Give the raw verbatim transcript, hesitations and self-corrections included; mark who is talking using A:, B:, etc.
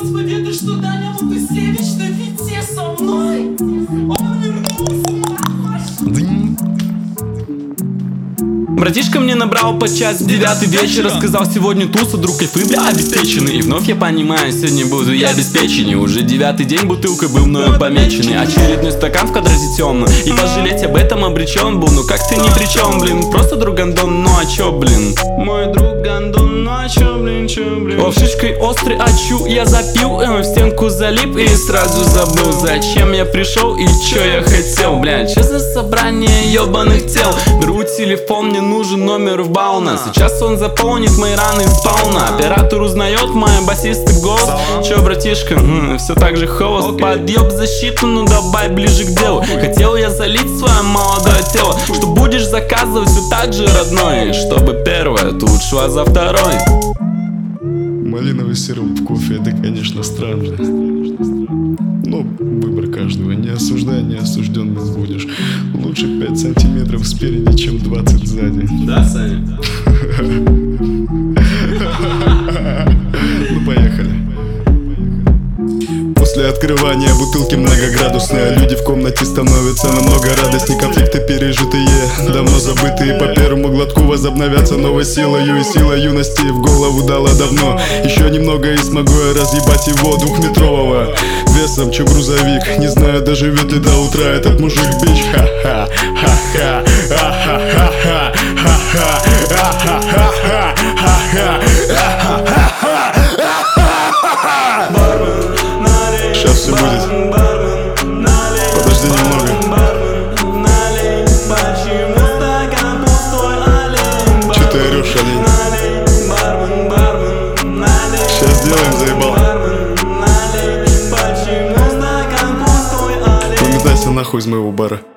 A: Господи, ты что, Даня Лукасевич, ты ведь все со мной? Он вернулся, нахуй.
B: Братишка мне набрал по час в девятый вечера. Сказал, сегодня туса, друг, кайфы, бля, обеспечены. И вновь я понимаю, сегодня буду я обеспеченный. Уже девятый день бутылкой был мною помеченный. Очередной стакан в квадрате темном. И пожалеть об этом обречен был. Ну как ты ни при чем, блин. Просто друг Андон, ну а чё, блин. Мой друг Андон, ну а чё, блин, чё, блин. О, шишкой острый очу, я запил, э, в стенку залип и сразу забыл, зачем я пришел и чё я хотел. Бля, чё за собрание ёбаных тел. Беру телефон, мне нужен номер в Бауна. Сейчас он заполнит мои раны из спауна. Оператор узнает мой басистый голос. Чё, братишка, м-м, все так же холост. Okay. Подъеб защиту, ну давай ближе к делу. Хотел я залить свое молодое тело. Что будешь заказывать все так же, родной. Чтобы первое тут шла за второй.
C: Малиновый сироп в кофе, это, конечно, странно. Но выбор каждого. Не осуждай, не осужден будешь. Лучше пять сантиметров спереди, чем двадцать сзади.
B: Да, Саня?
C: Ну, поехали. После открывания бутылки многоградусные, люди в комнате становятся намного радостней. Конфликты пережитые, давно забытые, по первому глотку возобновятся новой силою. И сила юности в голову дала давно. Еще немного и смогу я разъебать его двухметрового весом, че грузовик. Не знаю, доживет ли до утра этот мужик, бич. Ха-ха, ха-ха, ха-ха, ха-ха, ха-ха, ха-ха. Сейчас все будет. Подожди немного. Че ты орешь, олень? Сейчас сделаем, заебал. Выметайся нахуй из моего бара.